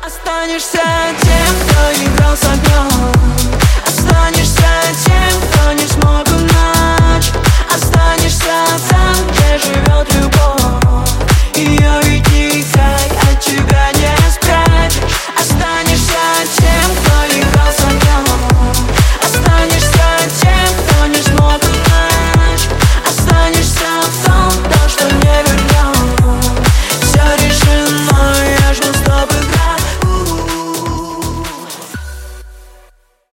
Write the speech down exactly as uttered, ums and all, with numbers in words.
Останешься тем, кто играл с огнем. Останешься тем, кто не смог в ночь. Останешься там, где живет любовь.